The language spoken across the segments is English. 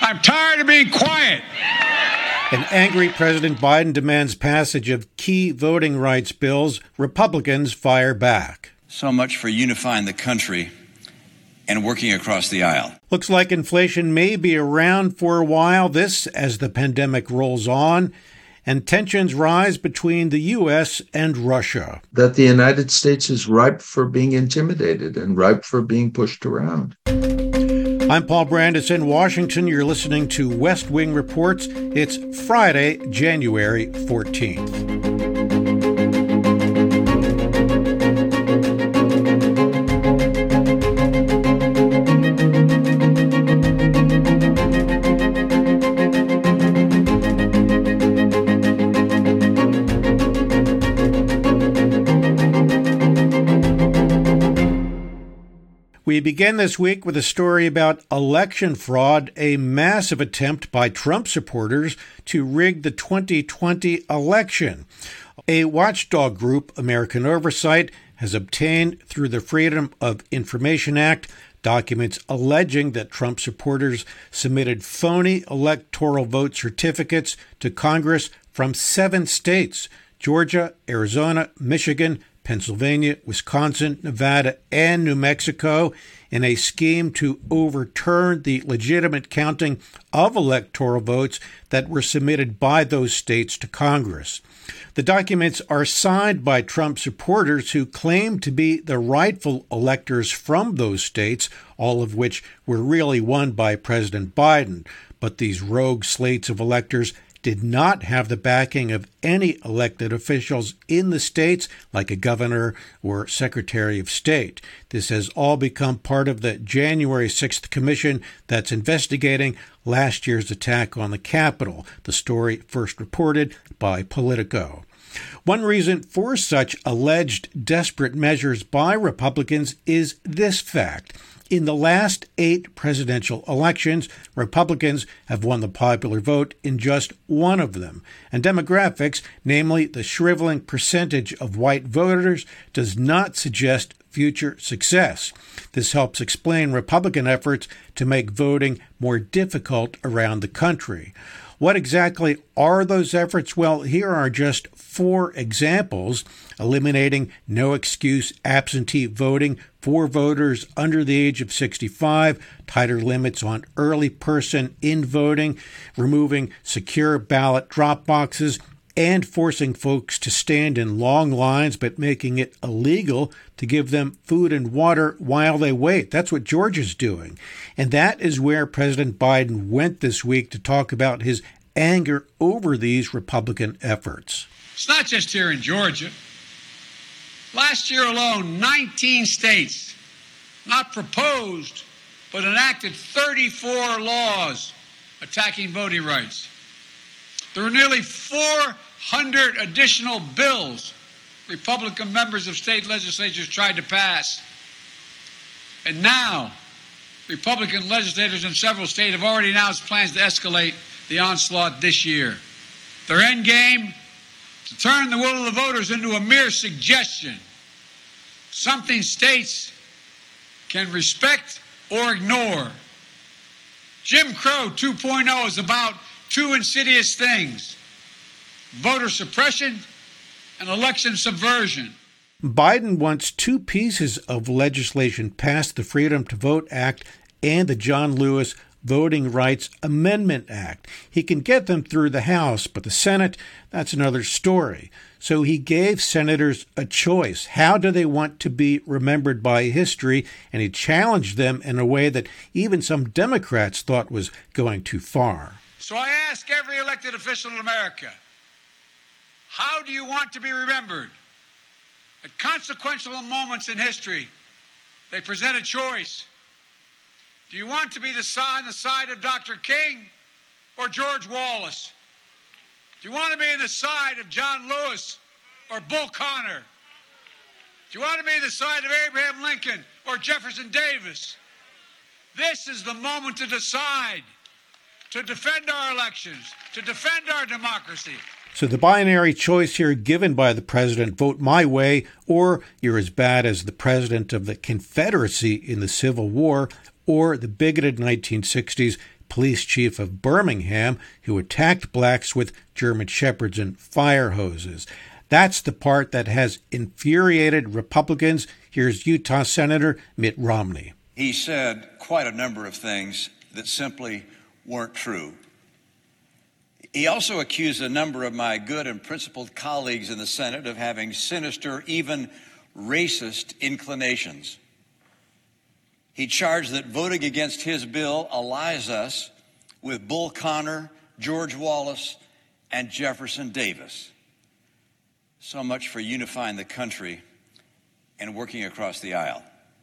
I'm tired of being quiet. An angry President Biden demands passage of key voting rights bills. Republicans fire back. So much for unifying the country and working across the aisle. Looks like inflation may be around for a while, this as the pandemic rolls on, and tensions rise between the U.S. and Russia. That the United States is ripe for being intimidated and ripe for being pushed around. I'm Paul Brandis in Washington. You're listening to West Wing Reports. It's Friday, January 14th. We begin this week with a story about election fraud, a massive attempt by Trump supporters to rig the 2020 election. A watchdog group, American Oversight, has obtained through the Freedom of Information Act documents alleging that Trump supporters submitted phony electoral vote certificates to Congress from 7 states: Georgia, Arizona, Michigan, Pennsylvania, Wisconsin, Nevada, and New Mexico, in a scheme to overturn the legitimate counting of electoral votes that were submitted by those states to Congress. The documents are signed by Trump supporters who claim to be the rightful electors from those states, all of which were really won by President Biden. But these rogue slates of electors did not have the backing of any elected officials in the states, like a governor or secretary of state. This has all become part of the January 6th commission that's investigating last year's attack on the Capitol, the story first reported by Politico. One reason for such alleged desperate measures by Republicans is this fact. In the last 8 presidential elections, Republicans have won the popular vote in just one of them. And demographics, namely the shriveling percentage of white voters, does not suggest future success. This helps explain Republican efforts to make voting more difficult around the country. What exactly are those efforts? Well, here are just 4 examples: eliminating no-excuse absentee voting for voters under the age of 65, tighter limits on early person-in voting, removing secure ballot drop boxes, and forcing folks to stand in long lines, but making it illegal to give them food and water while they wait. That's what Georgia's doing. And that is where President Biden went this week to talk about his anger over these Republican efforts. It's not just here in Georgia. Last year alone, 19 states not proposed, but enacted 34 laws attacking voting rights. There were nearly 400 additional bills Republican members of state legislatures tried to pass. And now, Republican legislators in several states have already announced plans to escalate the onslaught this year. Their end game? To turn the will of the voters into a mere suggestion, something states can respect or ignore. Jim Crow 2.0 is about 2 insidious things: voter suppression and election subversion. Biden wants 2 pieces of legislation passed: the Freedom to Vote Act and the John Lewis Voting Rights Amendment Act. He can get them through the House, but the Senate, that's another story. So he gave senators a choice. How do they want to be remembered by history? And he challenged them in a way that even some Democrats thought was going too far. So I ask every elected official in America, how do you want to be remembered? At consequential moments in history, they present a choice. Do you want to be on the side of Dr. King or George Wallace? Do you want to be on the side of John Lewis or Bull Connor? Do you want to be on the side of Abraham Lincoln or Jefferson Davis? This is the moment to decide, to defend our elections, to defend our democracy. So the binary choice here given by the president, vote my way, or you're as bad as the president of the Confederacy in the Civil War, or the bigoted 1960s police chief of Birmingham, who attacked blacks with German shepherds and fire hoses. That's the part that has infuriated Republicans. Here's Utah Senator Mitt Romney. He said quite a number of things that simply weren't true. He also accused a number of my good and principled colleagues in the Senate of having sinister, even racist inclinations. He charged that voting against his bill allies us with Bull Connor, George Wallace, and Jefferson Davis. So much for unifying the country and working across the aisle.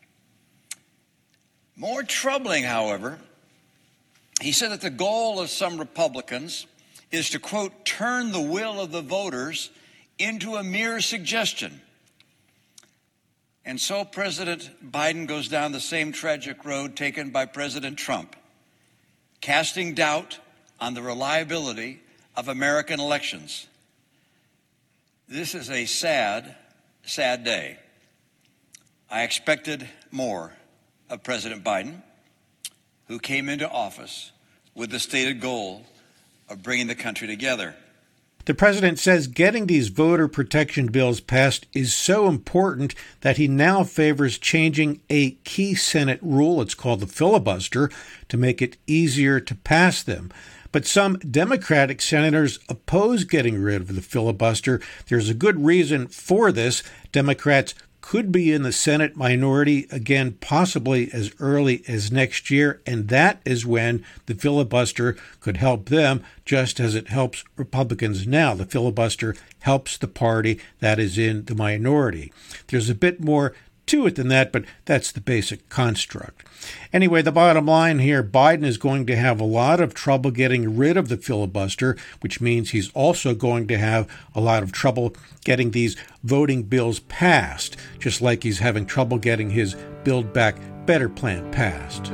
More troubling, however, he said that the goal of some Republicans is to, quote, turn the will of the voters into a mere suggestion. And so President Biden goes down the same tragic road taken by President Trump, casting doubt on the reliability of American elections. This is a sad, sad day. I expected more of President Biden, who came into office with the stated goal of bringing the country together. The president says getting these voter protection bills passed is so important that he now favors changing a key Senate rule, it's called the filibuster, to make it easier to pass them. But some Democratic senators oppose getting rid of the filibuster. There's a good reason for this. Democrats could be in the Senate minority again, possibly as early as next year, and that is when the filibuster could help them just as it helps Republicans now. The filibuster helps the party that is in the minority. There's a bit more to it than that, but that's the basic construct. Anyway, the bottom line here, Biden is going to have a lot of trouble getting rid of the filibuster, which means he's also going to have a lot of trouble getting these voting bills passed, just like he's having trouble getting his Build Back Better plan passed.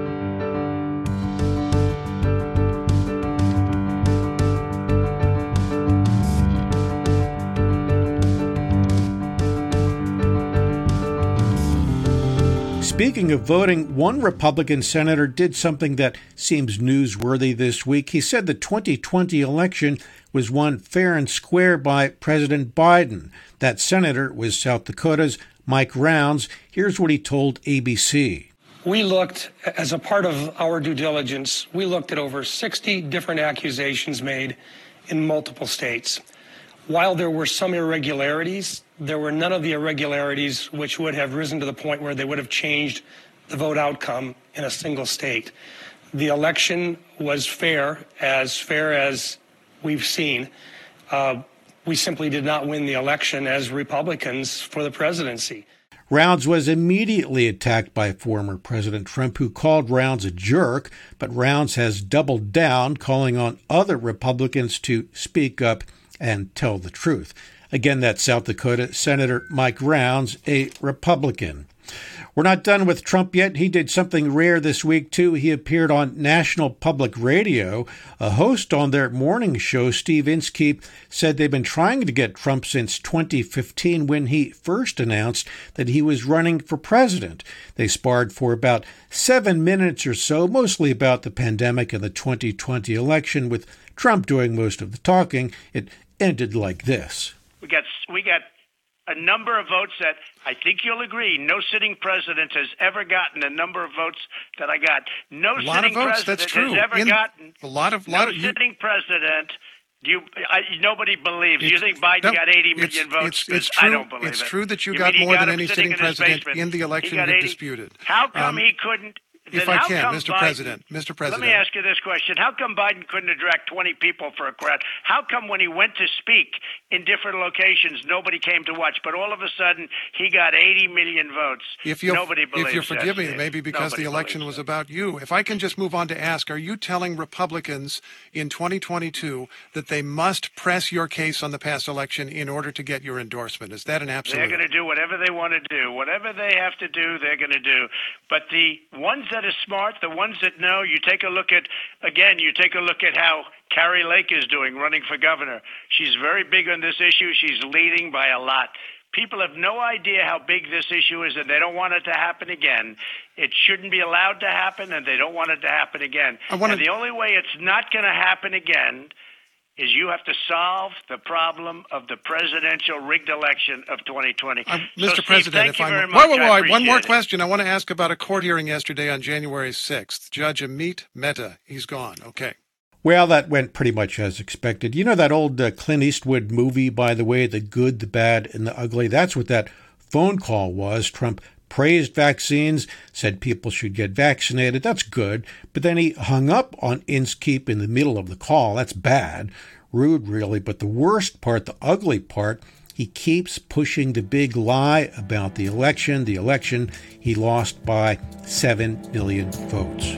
Speaking of voting, one Republican senator did something that seems newsworthy this week. He said the 2020 election was won fair and square by President Biden. That senator was South Dakota's Mike Rounds. Here's what he told ABC. We looked, as a part of our due diligence, we looked at over 60 different accusations made in multiple states. While there were some irregularities, there were none of the irregularities which would have risen to the point where they would have changed the vote outcome in a single state. The election was fair as we've seen. We simply did not win the election as Republicans for the presidency. Rounds was immediately attacked by former President Trump, who called Rounds a jerk, but Rounds has doubled down, calling on other Republicans to speak up and tell the truth. Again, that's South Dakota Senator Mike Rounds, a Republican. We're not done with Trump yet. He did something rare this week, too. He appeared on National Public Radio. A host on their morning show, Steve Inskeep, said they've been trying to get Trump since 2015 when he first announced that he was running for president. They sparred for about 7 minutes or so, mostly about the pandemic and the 2020 election, with Trump doing most of the talking. It ended like this. We got a number of votes that I think you'll agree no sitting president has ever gotten the number of votes that I got. No sitting president has ever gotten sitting president. Nobody believes. You think Biden got 80 million votes? It's true. I don't believe it's it. true that you got more than any sitting president in the election you disputed. How come he couldn't? If I can, Mr. President. Let me ask you this question. How come Biden couldn't attract 20 people for a crowd? How come when he went to speak in different locations, nobody came to watch, but all of a sudden he got 80 million votes? Nobody believes If you forgive me, maybe because Nobody the election was about you. If I can just move on to ask, are you telling Republicans in 2022 that they must press your case on the past election in order to get your endorsement? Is that an absolute? They're going to do whatever they want to do. Whatever they have to do, they're going to do. But the ones that are smart, the ones that know, you take a look at how Carrie Lake is doing, running for governor. She's very big on this issue. She's leading by a lot. People have no idea how big this issue is, and they don't want it to happen again. It shouldn't be allowed to happen, and they don't want it to happen again. And the only way it's not going to happen again is you have to solve the problem of the presidential rigged election of 2020. Mr. President, if I'm... Wait, one more question. I want to ask about a court hearing yesterday on January 6th. Judge Amit Mehta, he's gone. Okay. Well, that went pretty much as expected. You know that old Clint Eastwood movie, by the way, The Good, the Bad, and the Ugly? That's what that phone call was. Trump praised vaccines, said people should get vaccinated. That's good. But then he hung up on Inskeep in the middle of the call. That's bad. Rude, really. But the worst part, the ugly part, he keeps pushing the big lie about the election. The election he lost by 7 million votes.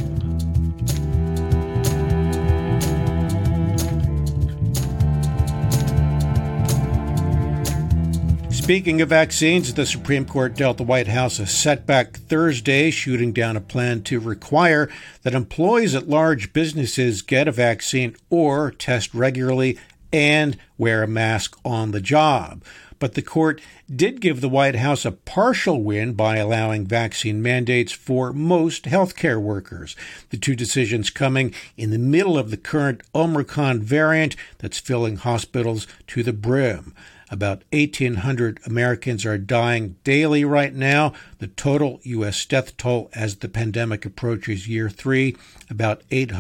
Speaking of vaccines, the Supreme Court dealt the White House a setback Thursday, shooting down a plan to require that employees at large businesses get a vaccine or test regularly and wear a mask on the job. But the court did give the White House a partial win by allowing vaccine mandates for most healthcare workers. The two decisions coming in the middle of the current Omicron variant that's filling hospitals to the brim. About 1,800 Americans are dying daily right now. The total U.S. death toll as the pandemic approaches year 3, about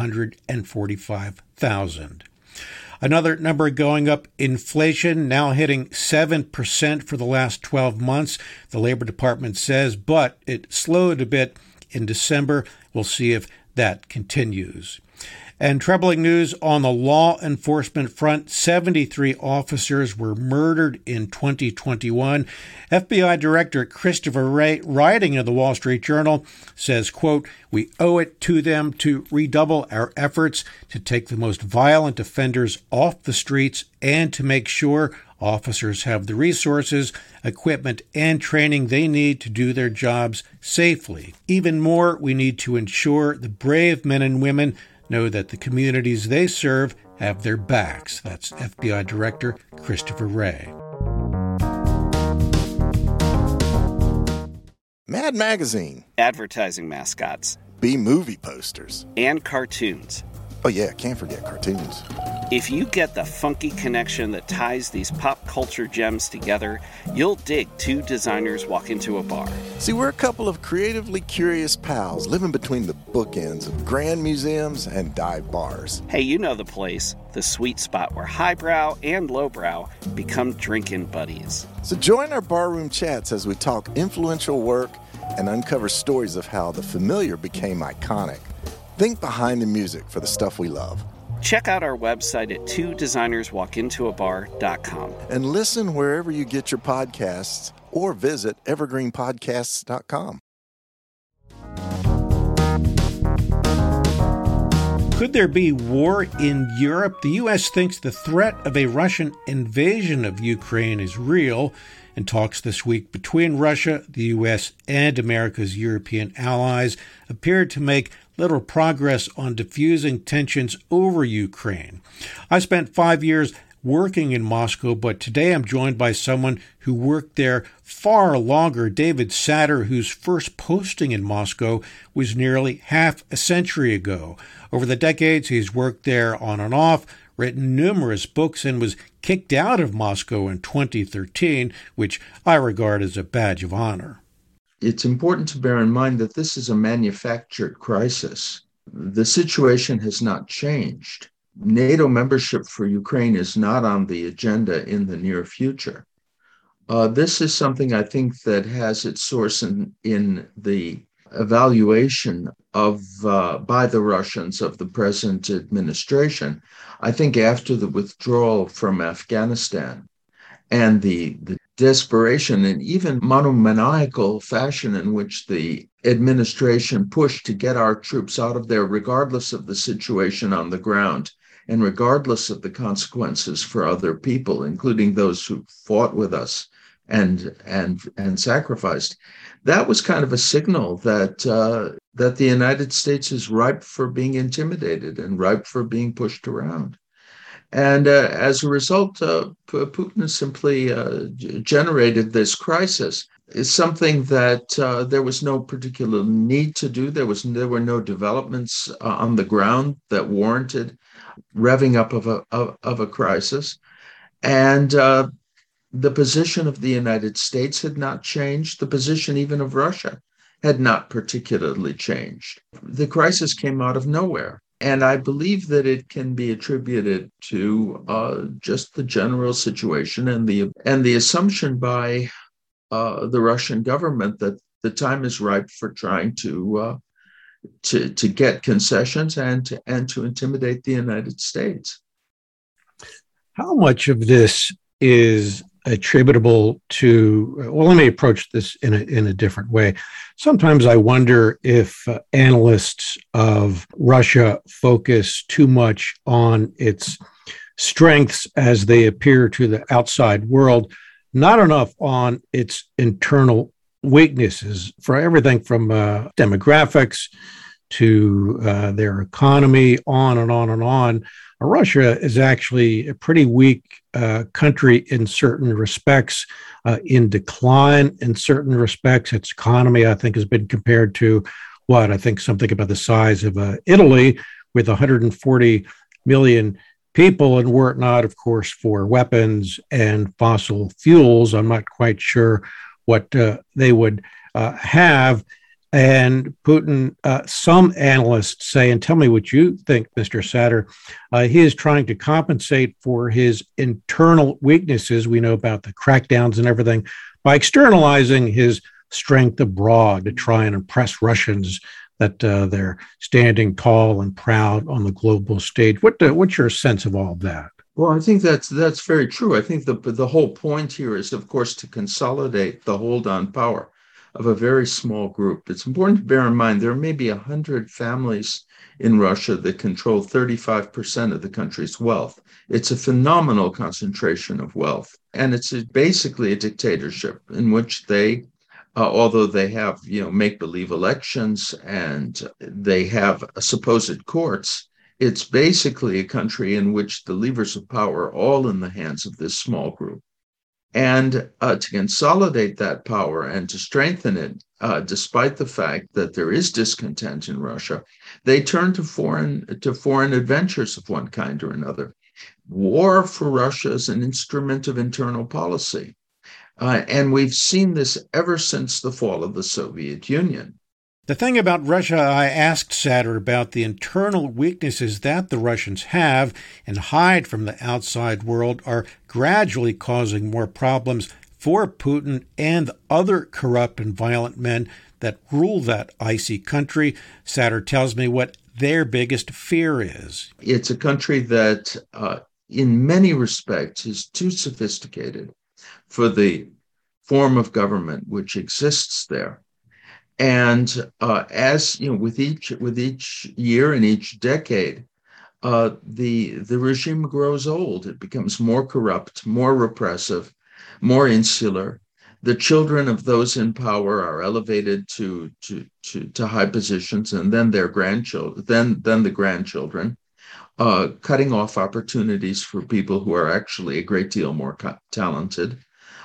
845,000. Another number going up, inflation now hitting 7% for the last 12 months, the Labor Department says, but it slowed a bit in December. We'll see if that continues. And troubling news on the law enforcement front, 73 officers were murdered in 2021. FBI Director Christopher Wray, writing in the Wall Street Journal, says, quote, "We owe it to them to redouble our efforts to take the most violent offenders off the streets and to make sure officers have the resources, equipment, and training they need to do their jobs safely. Even more, we need to ensure the brave men and women know that the communities they serve have their backs." That's FBI Director Christopher Wray. Mad Magazine. Advertising mascots. B-movie posters. And cartoons. Oh yeah, can't forget cartoons. If you get the funky connection that ties these pop culture gems together, you'll dig Two Designers Walk Into a Bar. See, we're a couple of creatively curious pals living between the bookends of grand museums and dive bars. Hey, you know the place, the sweet spot where highbrow and lowbrow become drinking buddies. So join our barroom chats as we talk influential work and uncover stories of how the familiar became iconic. Think behind the music for the stuff we love. Check out our website at twodesignerswalkintoabar.com. And listen wherever you get your podcasts or visit evergreenpodcasts.com. Could there be war in Europe? The U.S. thinks the threat of a Russian invasion of Ukraine is real, and talks this week between Russia, the U.S., and America's European allies appeared to make little progress on diffusing tensions over Ukraine. I spent 5 years working in Moscow, but today I'm joined by someone who worked there far longer, David Satter, whose first posting in Moscow was nearly half a century ago. Over the decades, he's worked there on and off, written numerous books, and was kicked out of Moscow in 2013, which I regard as a badge of honor. It's important to bear in mind that this is a manufactured crisis. The situation has not changed. NATO membership for Ukraine is not on the agenda in the near future. This is something I think that has its source in the evaluation of by the Russians of the present administration. I think after the withdrawal from Afghanistan and the desperation and even monomaniacal fashion in which the administration pushed to get our troops out of there, regardless of the situation on the ground and regardless of the consequences for other people, including those who fought with us and sacrificed. That was kind of a signal that the United States is ripe for being intimidated and ripe for being pushed around. And as a result, Putin simply generated this crisis. is something that there was no particular need to do. There were no developments on the ground that warranted revving up of a crisis, and the position of the United States had not changed. The position even of Russia had not particularly changed. The crisis came out of nowhere. And I believe that it can be attributed to just the general situation and the assumption by the Russian government that the time is ripe for trying to get concessions and to intimidate the United States. How much of this is attributable to, well, let me approach this in a different way. Sometimes I wonder if analysts of Russia focus too much on its strengths as they appear to the outside world, not enough on its internal weaknesses, for everything from demographics to their economy, on and on and on. Russia is actually a pretty weak country in certain respects, in decline in certain respects. Its economy, I think, has been compared to I think something about the size of Italy, with 140 million people, and were it not, of course, for weapons and fossil fuels, I'm not quite sure what they would have. And Putin, some analysts say, and tell me what you think, Mr. Satter, he is trying to compensate for his internal weaknesses. We know about the crackdowns and everything by externalizing his strength abroad to try and impress Russians that they're standing tall and proud on the global stage. What's your sense of all of that? Well, I think that's very true. I think the whole point here is, of course, to consolidate the hold on power of a very small group. It's important to bear in mind there may be 100 families in Russia that control 35% of the country's wealth. It's a phenomenal concentration of wealth. And it's basically a dictatorship in which they, although they have, make-believe elections and they have supposed courts, it's basically a country in which the levers of power are all in the hands of this small group. And to consolidate that power and to strengthen it, despite the fact that there is discontent in Russia, they turn to foreign adventures of one kind or another. War for Russia is an instrument of internal policy. And we've seen this ever since the fall of the Soviet Union. The thing about Russia, I asked Satter about the internal weaknesses that the Russians have and hide from the outside world are gradually causing more problems for Putin and other corrupt and violent men that rule that icy country. Satter tells me what their biggest fear is. It's a country that, in many respects, is too sophisticated for the form of government which exists there. And as with each year and each decade, the regime grows old. It becomes more corrupt, more repressive, more insular. The children of those in power are elevated to high positions, and then their grandchildren, then the grandchildren, cutting off opportunities for people who are actually a great deal more talented.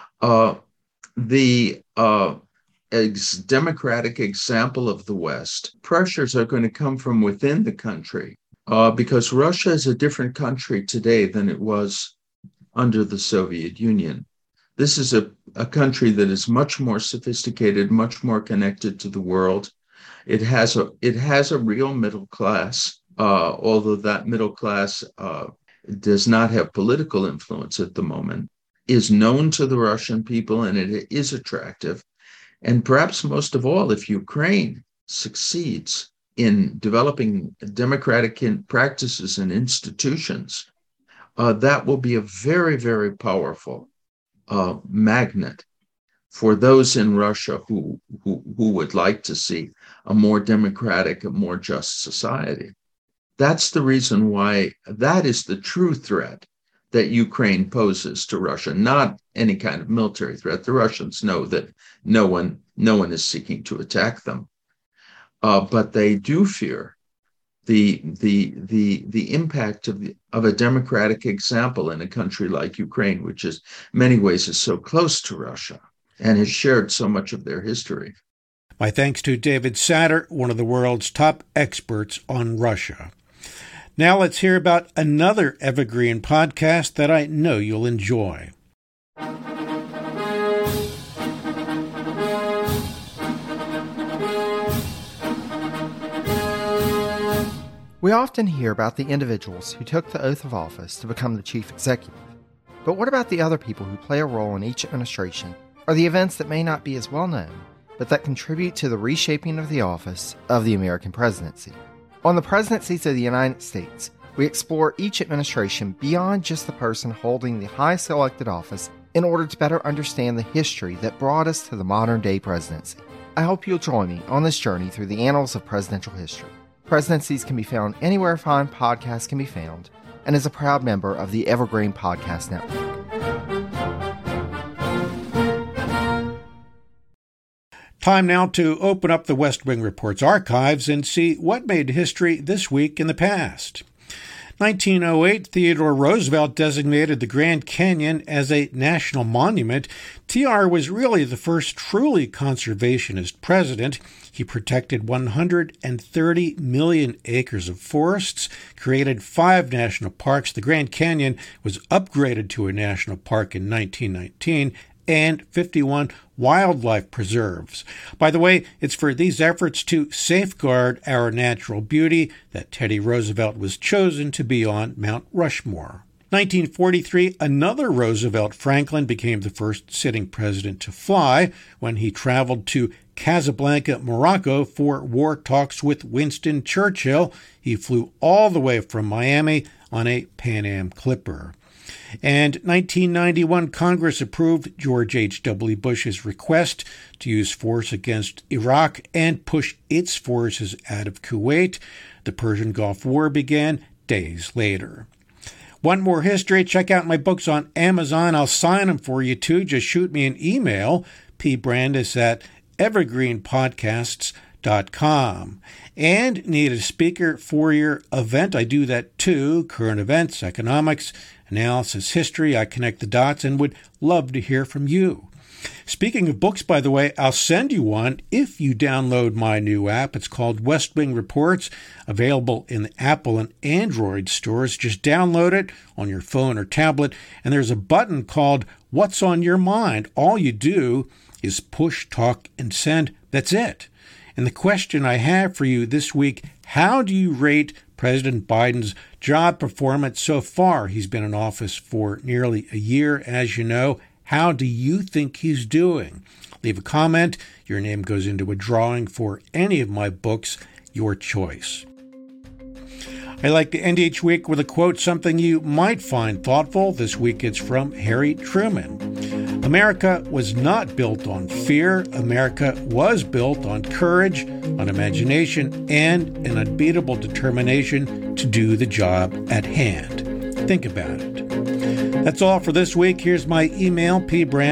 Democratic example of the West, pressures are going to come from within the country because Russia is a different country today than it was under the Soviet Union. This is a country that is much more sophisticated, much more connected to the world. It has a real middle class, although that middle class does not have political influence at the moment, is known to the Russian people, and it is attractive. And perhaps most of all, if Ukraine succeeds in developing democratic practices and institutions, that will be a very, very powerful magnet for those in Russia who would like to see a more democratic, a more just society. That's the reason why that is the true threat that Ukraine poses to Russia, not any kind of military threat. The Russians know that no one is seeking to attack them, but they do fear the impact of a democratic example in a country like Ukraine, which is many ways is so close to Russia. and has shared so much of their history. My thanks to David Satter, one of the world's top experts on Russia. Now let's hear about another Evergreen podcast that I know you'll enjoy. We often hear about the individuals who took the oath of office to become the chief executive. But what about the other people who play a role in each administration, or the events that may not be as well known, but that contribute to the reshaping of the office of the American presidency? On the Presidencies of the United States, we explore each administration beyond just the person holding the highest elected office in order to better understand the history that brought us to the modern-day presidency. I hope you'll join me on this journey through the annals of presidential history. Presidencies can be found anywhere fine podcasts can be found, and is a proud member of the Evergreen Podcast Network. Time now to open up the West Wing Report's archives and see what made history this week in the past. 1908, Theodore Roosevelt designated the Grand Canyon as a national monument. TR was really the first truly conservationist president. He protected 130 million acres of forests, created 5 national parks. The Grand Canyon was upgraded to a national park in 1919, and 51 wildlife preserves. By the way, it's for these efforts to safeguard our natural beauty that Teddy Roosevelt was chosen to be on Mount Rushmore. 1943, another Roosevelt Franklin became the first sitting president to fly when he traveled to Casablanca, Morocco for war talks with Winston Churchill. He flew all the way from Miami on a Pan Am Clipper. And 1991, Congress approved George H.W. Bush's request to use force against Iraq and push its forces out of Kuwait. The Persian Gulf War began days later. Want more history? Check out my books on Amazon. I'll sign them for you too. Just shoot me an email, pbrandis@evergreenpodcasts.com. And need a speaker for your event? I do that too. Current events, economics, analysis, history. I connect the dots and would love to hear from you. Speaking of books, by the way, I'll send you one if you download my new app. It's called West Wing Reports, available in the Apple and Android stores. Just download it on your phone or tablet, and there's a button called What's on Your Mind. All you do is push, talk, and send. That's it. And the question I have for you this week, how do you rate President Biden's job performance so far? He's been in office for nearly a year, as you know. How do you think he's doing? Leave a comment. Your name goes into a drawing for any of my books, your choice. I like to end each week with a quote, something you might find thoughtful. This week it's from Harry Truman. America was not built on fear. America was built on courage, on imagination, and an unbeatable determination to do the job at hand. Think about it. That's all for this week. Here's my email,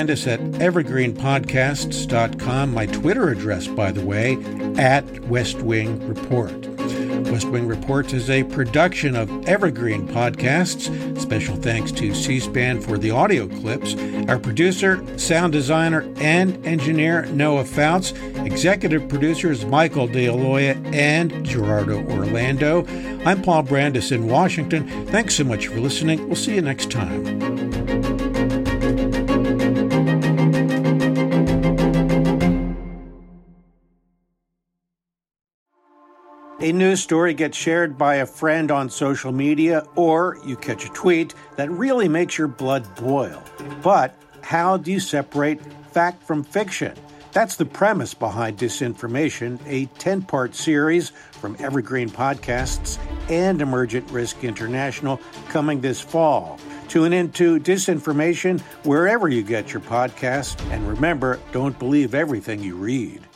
pbrandis@evergreenpodcasts.com. My Twitter address, by the way, @WestWingReport. West Wing Reports is a production of Evergreen Podcasts. Special thanks to C-SPAN for the audio clips. Our producer, sound designer, and engineer, Noah Fouts. Executive producers, Michael DeAloia and Gerardo Orlando. I'm Paul Brandis in Washington. Thanks so much for listening. We'll see you next time. A news story gets shared by a friend on social media, or you catch a tweet that really makes your blood boil. But how do you separate fact from fiction? That's the premise behind Disinformation, a 10-part series from Evergreen Podcasts and Emergent Risk International coming this fall. Tune into Disinformation wherever you get your podcasts, and remember, don't believe everything you read.